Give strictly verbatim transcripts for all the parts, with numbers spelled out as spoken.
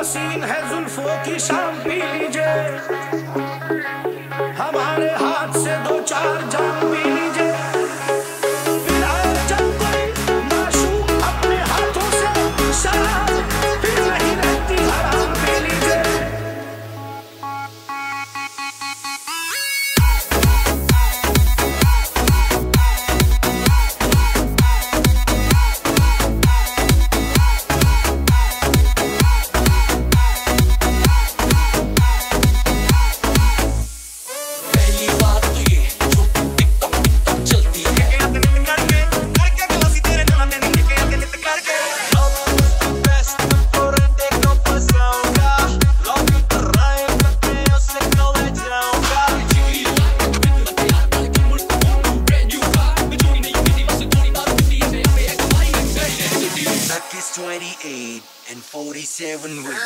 हसीन है जुल्फों की शाम पी लीजिए, हमारे हाथ से दो चार जाम पी लीजिए। पिलाए जब कोई माशूक अपने हाथों से शराब, फिर नहीं रहती हराम पी लीजिए। twenty-eight and forty-seven with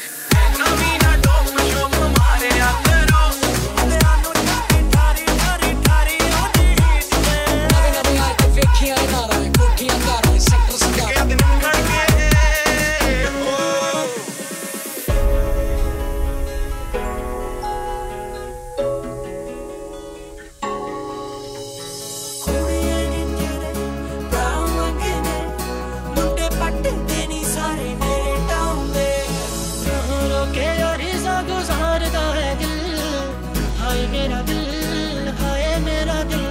मेरा दिल, हाय मेरा दिल।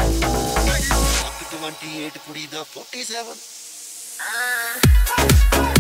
twenty-eight, forty, the forty-seven.